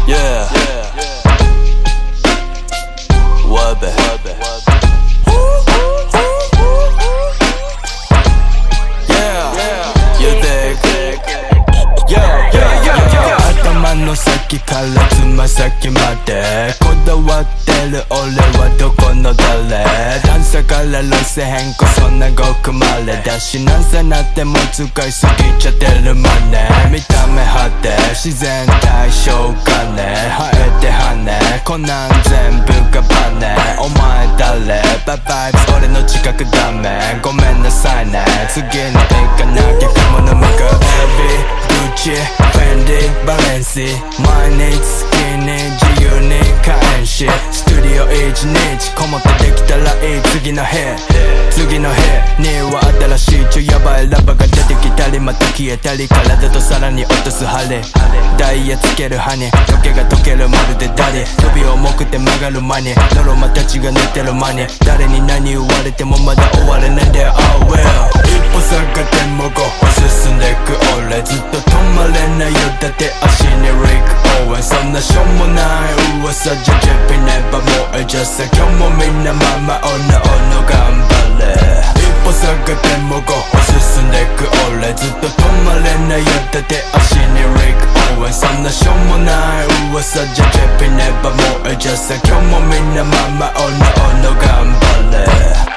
Yeah Wabe Yeah You dig Yeah 頭の先からつま先までこだわってる俺はどこの誰段差から路線変更そんなごくまれだしなんせなっても使いすぎちゃってるマネ見た目派手自然体しょうがね生えて羽こんなん全部がバネお前誰バイバイ俺の近くダメごめんなさいね次に行かなきゃ雲の向かう Gucci Fendi Balenci 毎日好きに自由に買えんしスタジオ1日こもってできたらいい次の日には新しい超ヤバいラバーが出てきたりまた消えたり体とさらに落とす針ダイヤつける歯に時計が溶けるまるでダリ首重くて曲がる間にノロマたちが寝てる間に誰に何言われてもまだ終われないんだよ Oh well 一歩下がっても5歩進んでく俺ずっと止まれないよだって足にリックオーエンそんなしょうもない噂じゃ JP ネバもうえじゃさ今日もみんなままおのおの頑張れ一歩下がっても5歩進んでく俺ずっと止まれないよだって足にリックオーエンそんなしょうもない噂じゃ JP ネバもうえじゃさ今日もみんなままおのおの頑張れ